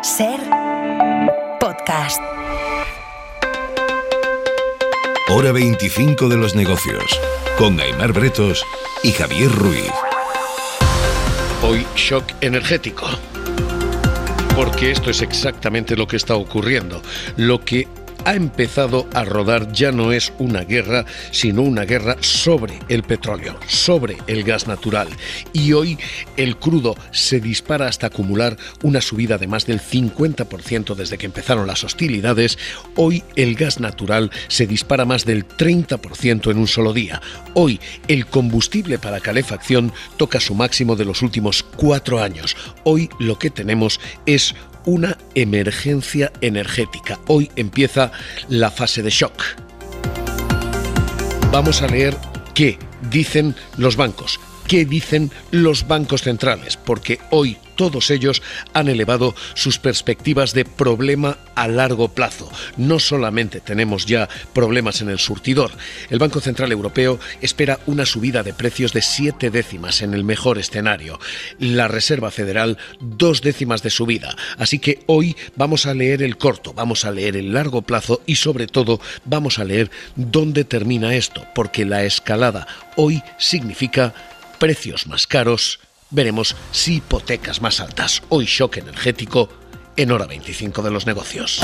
SER Podcast. Hora 25 de los negocios, con Aimar Bretos y Javier Ruiz. Hoy shock energético, porque esto es exactamente lo que está ocurriendo. Lo que ha empezado a rodar ya no es una guerra, sino una guerra sobre el petróleo, sobre el gas natural. Y hoy el crudo se dispara hasta acumular una subida de más del 50% desde que empezaron las hostilidades. Hoy el gas natural se dispara más del 30% en un solo día. Hoy el combustible para calefacción toca su máximo de los últimos 4 años. Hoy lo que tenemos es una emergencia energética. Hoy empieza la fase de shock. Vamos a leer qué dicen los bancos, qué dicen los bancos centrales, porque hoy todos ellos han elevado sus perspectivas de problema a largo plazo. No solamente tenemos ya problemas en el surtidor. El Banco Central Europeo espera una subida de precios de 7 décimas en el mejor escenario. La Reserva Federal 2 décimas de subida. Así que hoy vamos a leer el corto, vamos a leer el largo plazo y sobre todo vamos a leer dónde termina esto, porque la escalada hoy significa precios más caros. Veremos si hipotecas más altas. Hoy shock energético en Hora 25 de los negocios.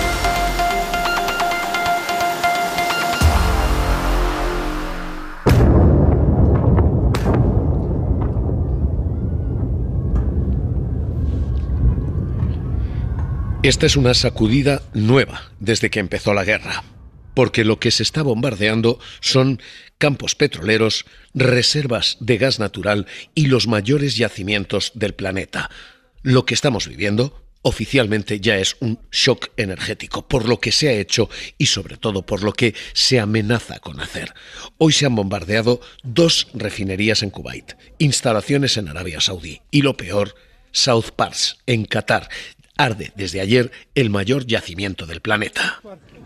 Esta es una sacudida nueva desde que empezó la guerra, porque lo que se está bombardeando son campos petroleros, reservas de gas natural y los mayores yacimientos del planeta. Lo que estamos viviendo oficialmente ya es un shock energético, por lo que se ha hecho y sobre todo por lo que se amenaza con hacer. Hoy se han bombardeado 2 refinerías en Kuwait, instalaciones en Arabia Saudí y lo peor, South Pars, en Qatar. Arde desde ayer el mayor yacimiento del planeta.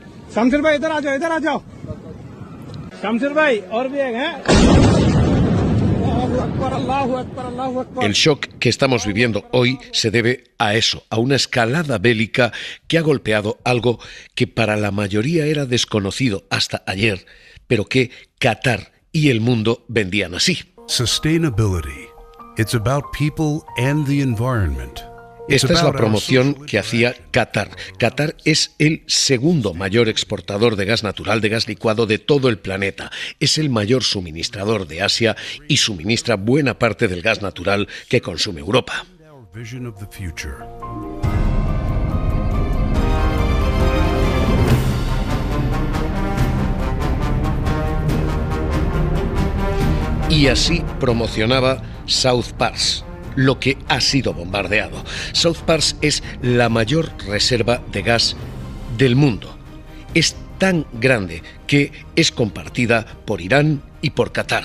El shock que estamos viviendo hoy se debe a eso, a una escalada bélica que ha golpeado algo que para la mayoría era desconocido hasta ayer, pero que Qatar y el mundo vendían así. Sustainability. It's about people and the environment. Esta es la promoción que hacía Qatar. Qatar es el segundo mayor exportador de gas natural, de gas licuado de todo el planeta. Es el mayor suministrador de Asia y suministra buena parte del gas natural que consume Europa. Y así promocionaba South Pars, lo que ha sido bombardeado. South Pars es la mayor reserva de gas del mundo. Es tan grande que es compartida por Irán y por Qatar.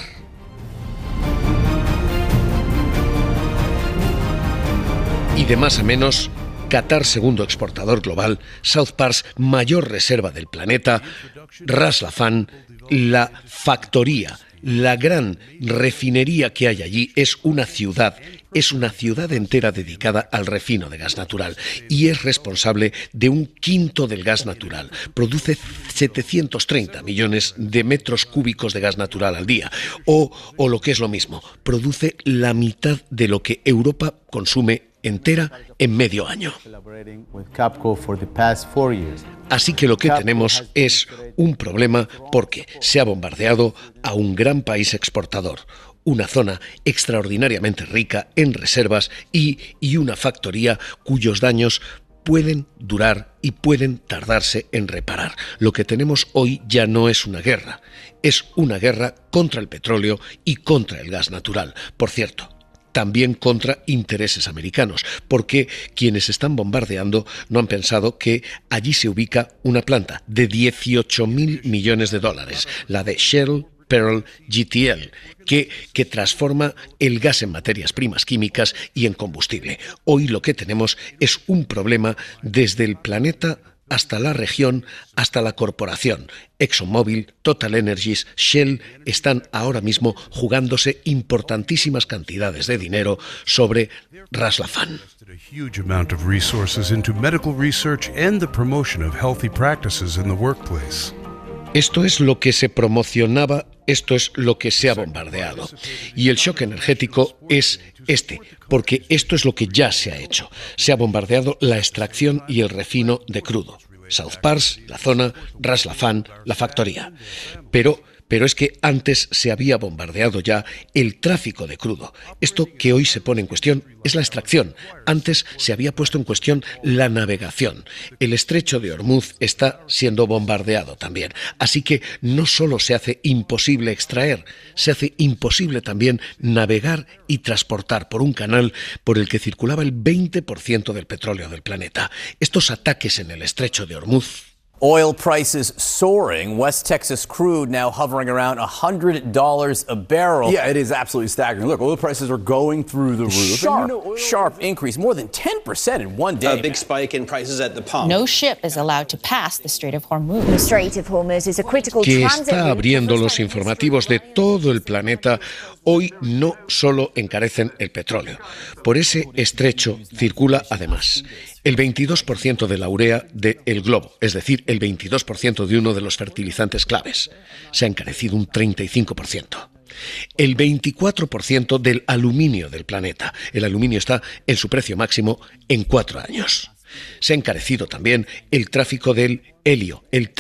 Y de más a menos, Qatar segundo exportador global, South Pars mayor reserva del planeta, Ras Laffan, la factoría, la gran refinería que hay allí es una ciudad entera dedicada al refino de gas natural y es responsable de 1/5 del gas natural. Produce 730 millones de metros cúbicos de gas natural al día o lo que es lo mismo, produce la mitad de lo que Europa consume entera en medio año. Así que lo que tenemos es un problema porque se ha bombardeado a un gran país exportador, una zona extraordinariamente rica en reservas y una factoría cuyos daños pueden durar y pueden tardarse en reparar. Lo que tenemos hoy ya no es una guerra, es una guerra contra el petróleo y contra el gas natural. Por cierto, también contra intereses americanos, porque quienes están bombardeando no han pensado que allí se ubica una planta de 18.000 millones de dólares, la de Shell Pearl GTL, que transforma el gas en materias primas químicas y en combustible. Hoy lo que tenemos es un problema desde el planeta hasta la región, hasta la corporación. ExxonMobil, Total Energies, Shell están ahora mismo jugándose importantísimas cantidades de dinero sobre Ras Laffan. A huge amount of resources into medical research and the promotion of healthy practices in the workplace. Esto es lo que se promocionaba, esto es lo que se ha bombardeado. Y el shock energético es porque esto es lo que ya se ha hecho. Se ha bombardeado la extracción y el refino de crudo. South Pars, la zona, Ras Laffan, la factoría. Pero es que antes se había bombardeado ya el tráfico de crudo. Esto que hoy se pone en cuestión es la extracción. Antes se había puesto en cuestión la navegación. El estrecho de Hormuz está siendo bombardeado también. Así que no solo se hace imposible extraer, se hace imposible también navegar y transportar por un canal por el que circulaba el 20% del petróleo del planeta. Estos ataques en el estrecho de Hormuz. Oil prices soaring. West Texas crude now hovering around $100 a barrel. Yeah, it is absolutely staggering. Look, oil prices are going through the roof. Sharp increase, more than 10% in one day. A big spike in prices at the pump. No ship is allowed to pass the Strait of Hormuz. The Strait of Hormuz is a critical que transit está abriendo los informativos de todo el planeta. Hoy no solo encarecen el petróleo. Por ese estrecho circula además el 22% de la urea del globo, es decir, el 22% de uno de los fertilizantes claves. Se ha encarecido un 35%. El 24% del aluminio del planeta. El aluminio está en su precio máximo en 4 años. Se ha encarecido también el tráfico del helio. El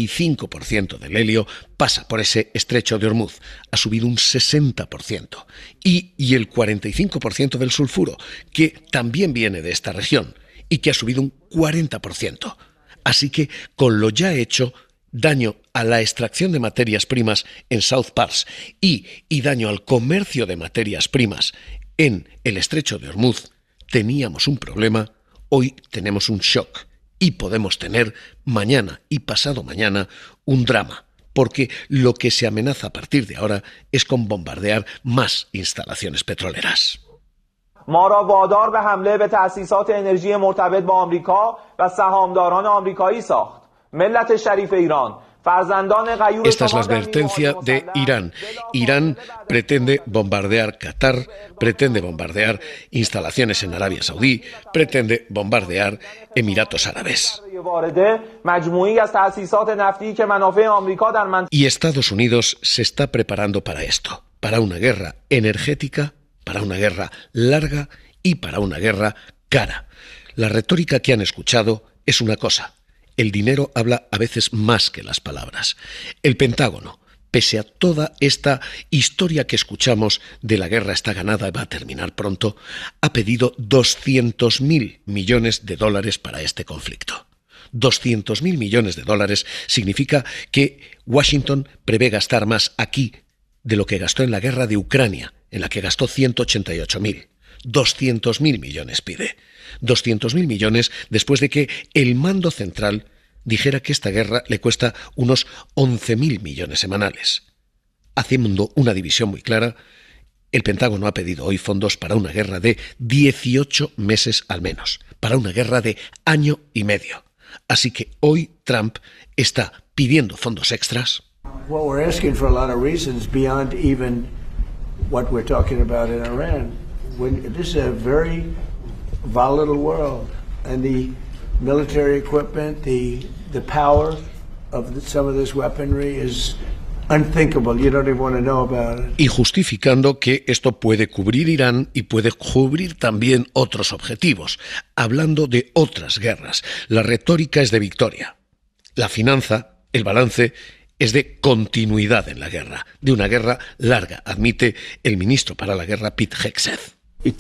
35% del helio pasa por ese estrecho de Hormuz. Ha subido un 60%. Y el 45% del sulfuro, que también viene de esta región y que ha subido un 40%. Así que, con lo ya hecho, daño a la extracción de materias primas en South Pars y daño al comercio de materias primas en el estrecho de Hormuz, teníamos un problema. Hoy tenemos un shock y podemos tener mañana y pasado mañana un drama, porque lo que se amenaza a partir de ahora es con bombardear más instalaciones petroleras. ما را وادار به حمله به تأسیسات انرژی مرتبط با آمریکا و سهامداران آمریکایی ساخت. ملت شریف ایران. Esta es la advertencia de Irán. Irán pretende bombardear Qatar, pretende bombardear instalaciones en Arabia Saudí, pretende bombardear Emiratos Árabes. Y Estados Unidos se está preparando para esto, para una guerra energética, para una guerra larga y para una guerra cara. La retórica que han escuchado es una cosa. El dinero habla a veces más que las palabras. El Pentágono, pese a toda esta historia que escuchamos de la guerra está ganada y va a terminar pronto, ha pedido 200.000 millones de dólares para este conflicto. 200.000 millones de dólares significa que Washington prevé gastar más aquí de lo que gastó en la guerra de Ucrania, en la que gastó 188.000. 200.000 millones pide. 200.000 millones después de que el mando central dijera que esta guerra le cuesta unos 11.000 millones semanales. Haciendo una división muy clara, el Pentágono ha pedido hoy fondos para una guerra de 18 meses al menos, para una guerra de año y medio. Así que hoy Trump está pidiendo fondos extras. Well, we're asking for a lot of reasons beyond even what we're talking about in Iran. This is a very volatile world, and the military equipment, the power of some of this weaponry is unthinkable. You don't even want to know about it. Y justificando que esto puede cubrir Irán y puede cubrir también otros objetivos, hablando de otras guerras. La retórica es de victoria. La finanza, el balance, es de continuidad en la guerra, de una guerra larga, admite el ministro para la guerra, Pete Hegseth. It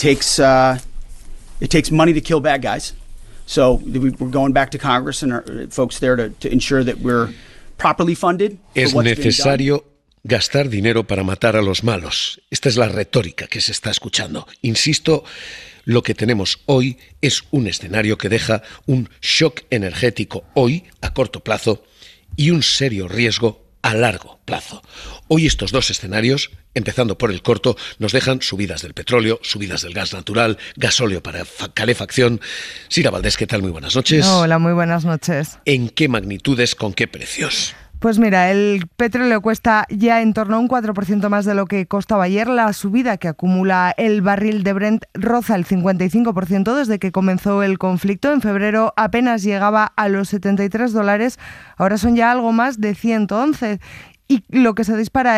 takes money to kill bad guys. So we're going back to Congress and our folks there to ensure that we're properly funded. Es necesario gastar dinero para matar a los malos. Esta es la retórica que se está escuchando. Insisto, lo que tenemos hoy es un escenario que deja un shock energético hoy, a corto plazo, y un serio riesgo a largo plazo. Hoy estos dos escenarios, empezando por el corto, nos dejan subidas del petróleo, subidas del gas natural, gasóleo para calefacción. Sira Valdés, ¿qué tal? Muy buenas noches. Hola, muy buenas noches. ¿En qué magnitudes, con qué precios? Pues mira, el petróleo cuesta ya en torno a un 4% más de lo que costaba ayer. La subida que acumula el barril de Brent roza el 55% desde que comenzó el conflicto. En febrero apenas llegaba a los $73, ahora son ya algo más de 111. Y lo que se dispara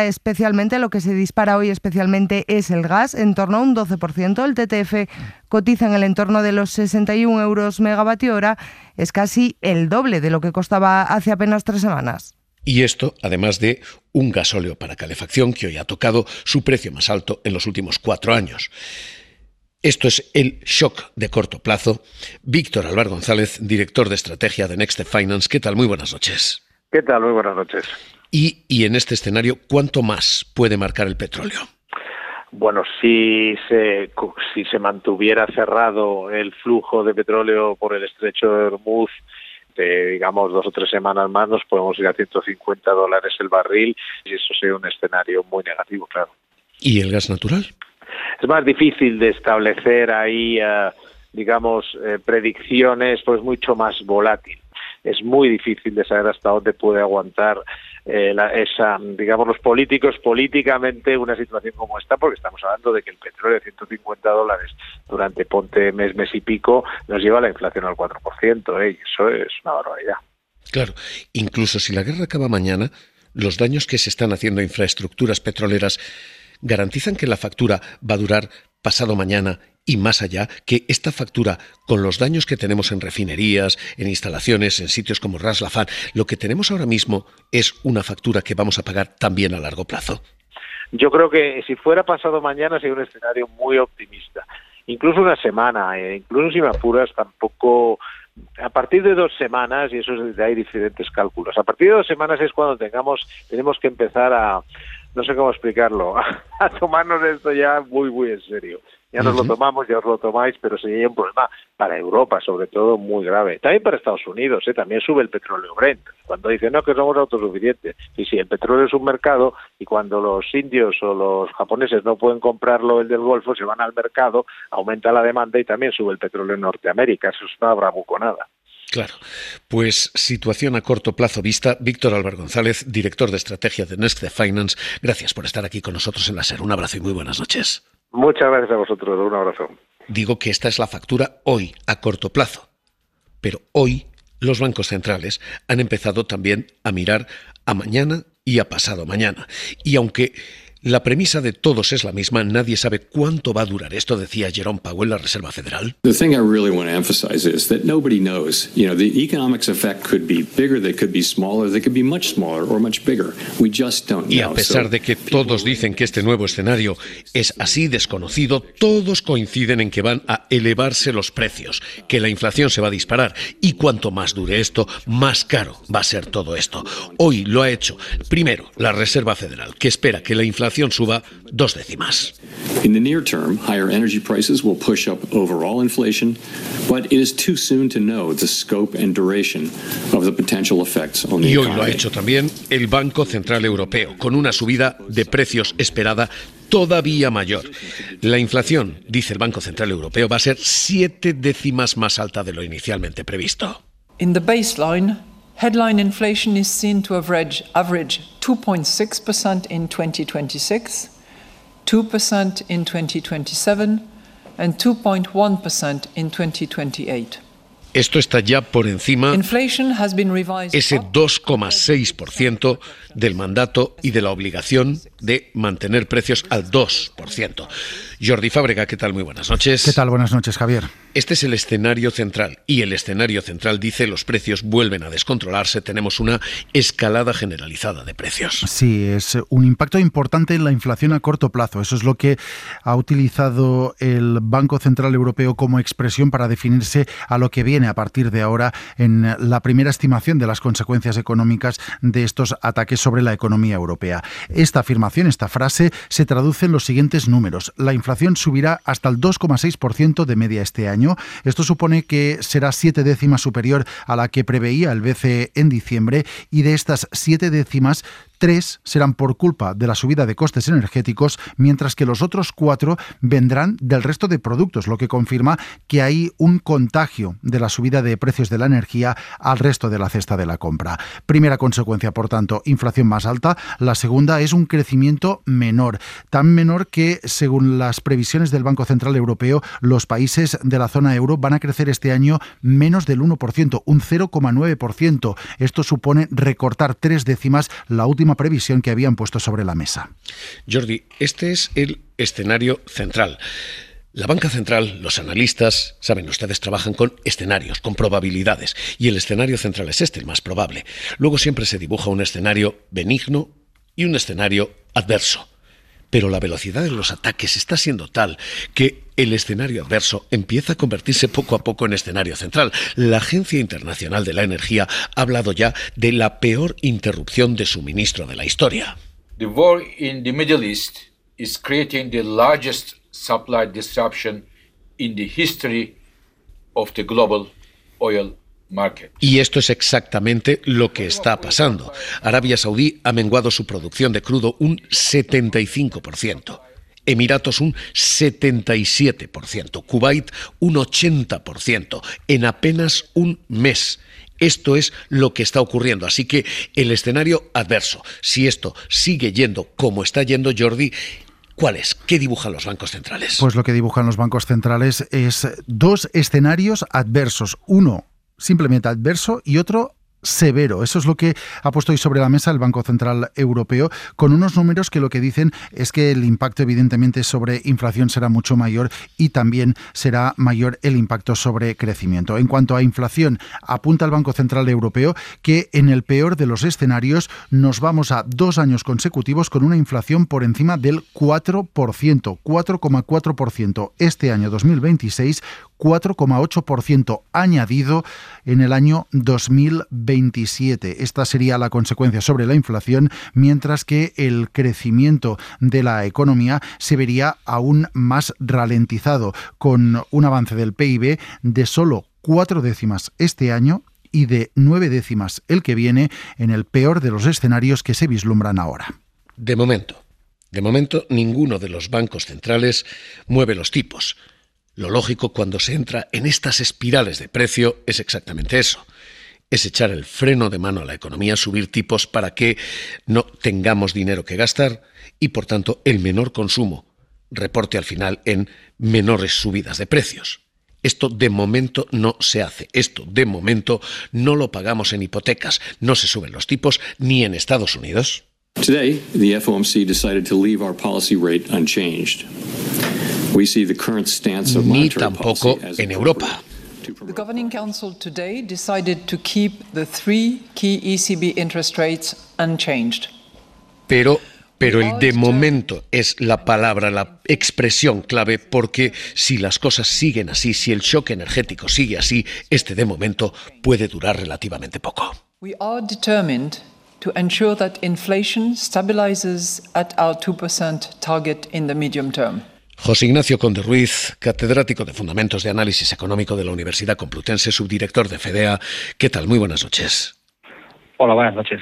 hoy especialmente es el gas, en torno a un 12%. El TTF cotiza en el entorno de los 61 euros megavatio hora, es casi el doble de lo que costaba hace apenas 3 semanas. Y esto, además de un gasóleo para calefacción que hoy ha tocado su precio más alto en los últimos 4 años. Esto es el shock de corto plazo. Víctor Álvaro González, director de estrategia de Next Finance. ¿Qué tal? Muy buenas noches. ¿Qué tal? Muy buenas noches. Y en este escenario, ¿cuánto más puede marcar el petróleo? Bueno, si se mantuviera cerrado el flujo de petróleo por el estrecho de Hormuz, digamos 2 o 3 semanas más, nos podemos ir a $150 el barril, y eso sería un escenario muy negativo, claro. ¿Y el gas natural? Es más difícil de establecer ahí, predicciones, pues mucho más volátil. Es muy difícil de saber hasta dónde puede aguantar los políticos políticamente una situación como esta, porque estamos hablando de que el petróleo de $150 durante mes y pico nos lleva a la inflación al 4%, y eso es una barbaridad. Claro, incluso si la guerra acaba mañana, los daños que se están haciendo a infraestructuras petroleras garantizan que la factura va a durar pasado mañana y más allá, que esta factura, con los daños que tenemos en refinerías, en instalaciones, en sitios como Ras Laffan, lo que tenemos ahora mismo es una factura que vamos a pagar también a largo plazo. Yo creo que si fuera pasado mañana sería un escenario muy optimista. Incluso una semana, incluso si me apuras tampoco. A partir de 2 semanas, y eso hay diferentes cálculos, a partir de 2 semanas es cuando tenemos que empezar a, no sé cómo explicarlo, a tomarnos esto ya muy, muy en serio. Ya nos lo tomamos, ya os lo tomáis, pero sería un problema para Europa, sobre todo, muy grave. También para Estados Unidos, también sube el petróleo Brent. Cuando dicen, no, que somos autosuficientes. Sí, el petróleo es un mercado, y cuando los indios o los japoneses no pueden comprarlo, el del Golfo, se van al mercado, aumenta la demanda y también sube el petróleo en Norteamérica. Eso es una bravuconada. Claro. Pues situación a corto plazo vista. Víctor Álvaro González, director de estrategia de Next Finance, gracias por estar aquí con nosotros en la SER. Un abrazo y muy buenas noches. Muchas gracias a vosotros, un abrazo. Digo que esta es la factura hoy, a corto plazo. Pero hoy los bancos centrales han empezado también a mirar a mañana y a pasado mañana. Y aunque la premisa de todos es la misma, nadie sabe cuánto va a durar esto, decía Jerome Powell, la Reserva Federal. The thing I really want to emphasize is that nobody knows. You know, the economics effect could be bigger, they could be smaller, they could be much smaller or much bigger. We just don't know. Y a pesar de que todos dicen que este nuevo escenario es así desconocido, todos coinciden en que van a elevarse los precios, que la inflación se va a disparar, y cuanto más dure esto, más caro va a ser todo esto. Hoy lo ha hecho, primero, la Reserva Federal, que espera que la inflación suba 2 décimas. In the near term, higher energy prices will push up overall inflation, but it is too soon to know the scope and duration of the potential effects on the economy. Y hoy lo ha hecho también el Banco Central Europeo, con una subida de precios esperada todavía mayor. La inflación, dice el Banco Central Europeo, va a ser 7 décimas más alta de lo inicialmente previsto. In the baseline, headline inflation is seen to average 2.6% in 2026, 2% in 2027 and 2.1% in 2028. Esto está ya por encima ese 2,6% del mandato y de la obligación de mantener precios al 2%. Jordi Fábrega, ¿qué tal? Muy buenas noches. ¿Qué tal? Buenas noches, Javier. Este es el escenario central, y el escenario central dice los precios vuelven a descontrolarse, tenemos una escalada generalizada de precios. Sí, es un impacto importante en la inflación a corto plazo. Eso es lo que ha utilizado el Banco Central Europeo como expresión para definirse a lo que viene a partir de ahora en la primera estimación de las consecuencias económicas de estos ataques sobre la economía europea. Esta afirmación, esta frase, se traduce en los siguientes números. La inflación subirá hasta el 2,6% de media este año. Esto supone que será 7 décimas superior a la que preveía el BCE en diciembre, y de estas 7 décimas, 3 serán por culpa de la subida de costes energéticos, mientras que los otros 4 vendrán del resto de productos, lo que confirma que hay un contagio de la subida de precios de la energía al resto de la cesta de la compra. Primera consecuencia, por tanto, inflación más alta. La segunda es un crecimiento menor, tan menor que, según las previsiones del Banco Central Europeo, los países de la zona euro van a crecer este año menos del 1%, un 0,9%. Esto supone recortar 3 décimas la última previsión que habían puesto sobre la mesa. Jordi, este es el escenario central. La banca central, los analistas, saben, ustedes trabajan con escenarios, con probabilidades, y el escenario central es este, el más probable. Luego siempre se dibuja un escenario benigno y un escenario adverso. Pero la velocidad de los ataques está siendo tal que el escenario adverso empieza a convertirse poco a poco en escenario central. La Agencia Internacional de la Energía ha hablado ya de la peor interrupción de suministro de la historia. The war in the Middle East is creating the largest supply disruption in the history of the global oil market. Y esto es exactamente lo que está pasando. Arabia Saudí ha menguado su producción de crudo un 75%. Emiratos un 77%. Kuwait un 80%. En apenas un mes. Esto es lo que está ocurriendo. Así que el escenario adverso, si esto sigue yendo como está yendo, Jordi, ¿cuál es? ¿Qué dibujan los bancos centrales? Pues lo que dibujan los bancos centrales es 2 escenarios adversos. Uno simplemente adverso y otro severo. Eso es lo que ha puesto hoy sobre la mesa el Banco Central Europeo, con unos números que lo que dicen es que el impacto evidentemente sobre inflación será mucho mayor y también será mayor el impacto sobre crecimiento. En cuanto a inflación, apunta el Banco Central Europeo que en el peor de los escenarios nos vamos a 2 años consecutivos con una inflación por encima del 4%, 4,4%. Este año 2026, 4,8% añadido en el año 2027. Esta sería la consecuencia sobre la inflación, mientras que el crecimiento de la economía se vería aún más ralentizado, con un avance del PIB de solo 4 décimas este año y de 9 décimas el que viene, en el peor de los escenarios que se vislumbran ahora. De momento, ninguno de los bancos centrales mueve los tipos. Lo lógico cuando se entra en estas espirales de precio es exactamente eso. Es echar el freno de mano a la economía, subir tipos para que no tengamos dinero que gastar y, por tanto, el menor consumo reporte al final en menores subidas de precios. Esto de momento no se hace. Esto de momento no lo pagamos en hipotecas. No se suben los tipos ni en Estados Unidos. Today, the FOMC decided to leave our policy rate unchanged. We see the current stance of ni monetary tampoco policy as en Europa. The Governing Council today decided to keep the 3 key ECB interest rates unchanged. Pero el de momento es la palabra, la expresión clave, porque si las cosas siguen así, si el shock energético sigue así, este de momento puede durar relativamente poco. We are determined to ensure that inflation stabilizes at our 2% target in the medium term. José Ignacio Conde Ruiz, catedrático de Fundamentos de Análisis Económico de la Universidad Complutense, subdirector de FEDEA. ¿Qué tal? Muy buenas noches. Hola, buenas noches.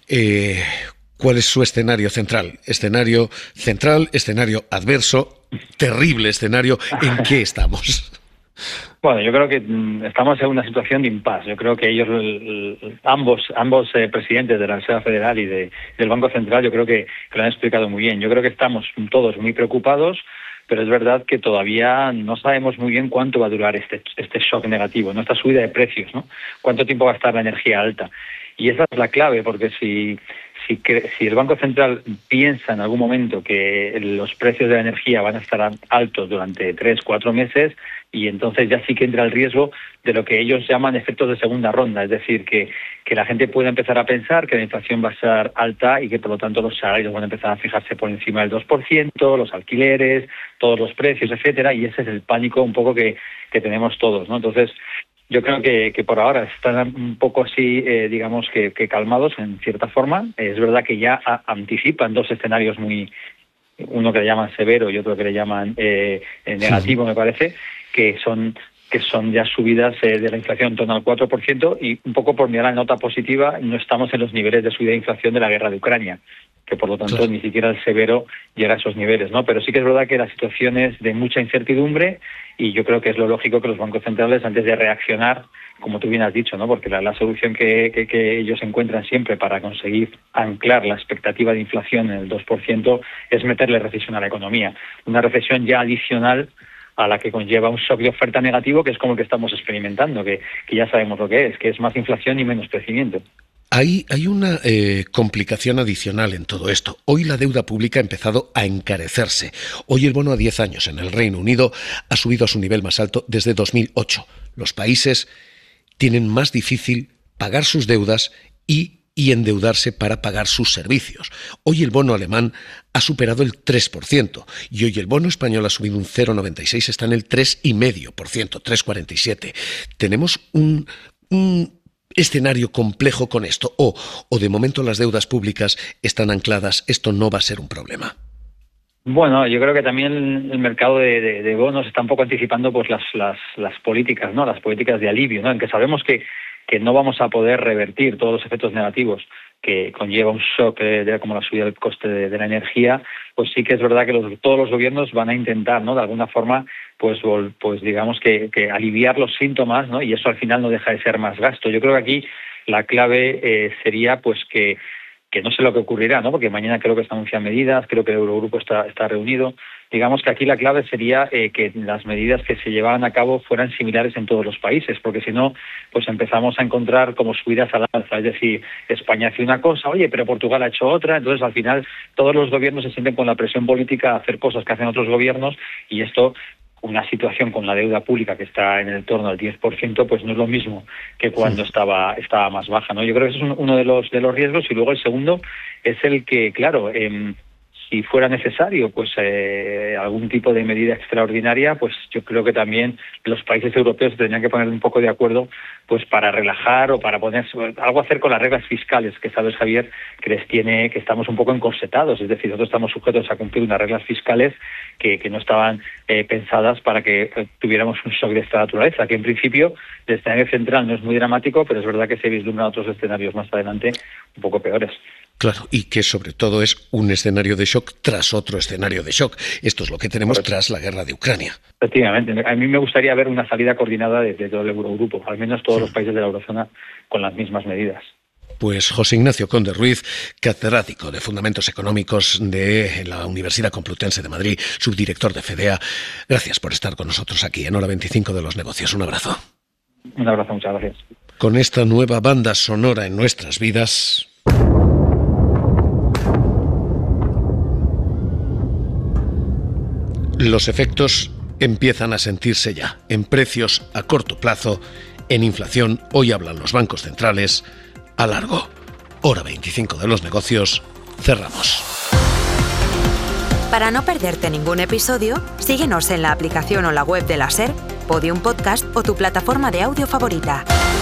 ¿Cuál es su escenario central? Escenario central, escenario adverso, terrible escenario. ¿En qué estamos? Bueno, yo creo que estamos en una situación de impasse. Yo creo que ellos, ambos presidentes de la Reserva Federal y del Banco Central, yo creo que lo han explicado muy bien. Yo creo que estamos todos muy preocupados, pero es verdad que todavía no sabemos muy bien cuánto va a durar este shock negativo, ¿no? Esta subida de precios, ¿no? Cuánto tiempo va a estar la energía alta. Y esa es la clave, porque si el Banco Central piensa en algún momento que los precios de la energía van a estar altos durante 3-4 meses, y entonces ya sí que entra el riesgo de lo que ellos llaman efectos de segunda ronda, es decir, que la gente puede empezar a pensar que la inflación va a ser alta y que por lo tanto los salarios van a empezar a fijarse por encima del 2%, los alquileres, todos los precios, etcétera, y ese es el pánico un poco que tenemos todos, ¿no? Entonces, yo creo que por ahora están un poco así, digamos que calmados en cierta forma. Es verdad que ya anticipan 2 escenarios uno que le llaman severo y otro que le llaman negativo, me parece, que son que son ya subidas de la inflación en torno al 4%, y un poco por mirar la nota positiva, no estamos en los niveles de subida de inflación de la guerra de Ucrania, que por lo tanto ni siquiera el severo llega a esos niveles, ¿no? Pero sí que es verdad que la situación es de mucha incertidumbre, y yo creo que es lo lógico que los bancos centrales, antes de reaccionar, como tú bien has dicho, ¿no? Porque la solución que ellos encuentran siempre para conseguir anclar la expectativa de inflación en el 2% es meterle recesión a la economía. Una recesión ya adicional a la que conlleva un shock de oferta negativo, que es como el que estamos experimentando, que ya sabemos lo que es más inflación y menos crecimiento. Hay una complicación adicional en todo esto. Hoy la deuda pública ha empezado a encarecerse. Hoy el bono a 10 años en el Reino Unido ha subido a su nivel más alto desde 2008. Los países tienen más difícil pagar sus deudas y endeudarse para pagar sus servicios. Hoy el bono alemán ha superado el 3% y hoy el bono español ha subido un 0,96, está en el 3,5%, 3,47. Tenemos un escenario complejo con esto, o de momento las deudas públicas están ancladas, esto no va a ser un problema. Bueno, yo creo que también el mercado de bonos está un poco anticipando pues las políticas, ¿no? Las políticas de alivio, ¿no? En que sabemos que no vamos a poder revertir todos los efectos negativos que conlleva un shock como la subida del coste de la energía, pues sí que es verdad que todos los gobiernos van a intentar, ¿no? De alguna forma, pues digamos que aliviar los síntomas, ¿no? Y eso al final no deja de ser más gasto. Yo creo que aquí la clave sería pues que no sé lo que ocurrirá, ¿no? Porque mañana creo que se anuncian medidas, creo que el Eurogrupo está reunido. Digamos que aquí la clave sería que las medidas que se llevaran a cabo fueran similares en todos los países, porque si no, pues empezamos a encontrar como subidas al alza. Es decir, España hace una cosa, oye, pero Portugal ha hecho otra, entonces al final todos los gobiernos se sienten con la presión política a hacer cosas que hacen otros gobiernos, y esto, una situación con la deuda pública que está en el torno al 10%, pues no es lo mismo que cuando estaba más baja, ¿no? Yo creo que eso es uno de los riesgos, y luego el segundo es el que, claro, si fuera necesario pues algún tipo de medida extraordinaria, pues yo creo que también los países europeos tendrían que poner un poco de acuerdo pues para relajar o para poner algo, hacer con las reglas fiscales, que sabes, Javier, que estamos un poco encorsetados, es decir, nosotros estamos sujetos a cumplir unas reglas fiscales que no estaban pensadas para que tuviéramos un shock de esta naturaleza, que en principio el escenario central no es muy dramático, pero es verdad que se vislumbran otros escenarios más adelante un poco peores. Claro, y que sobre todo es un escenario de shock tras otro escenario de shock. Esto es lo que tenemos tras la guerra de Ucrania. Efectivamente. A mí me gustaría ver una salida coordinada de todo el Eurogrupo, al menos todos los países de la eurozona con las mismas medidas. Pues José Ignacio Conde Ruiz, catedrático de Fundamentos Económicos de la Universidad Complutense de Madrid, subdirector de FEDEA, gracias por estar con nosotros aquí en Hora 25 de los Negocios. Un abrazo. Un abrazo, muchas gracias. Con esta nueva banda sonora en nuestras vidas, los efectos empiezan a sentirse ya, en precios a corto plazo, en inflación. Hoy hablan los bancos centrales, a largo. Hora 25 de los Negocios, cerramos. Para no perderte ningún episodio, síguenos en la aplicación o la web de la SER, Podium Podcast o tu plataforma de audio favorita.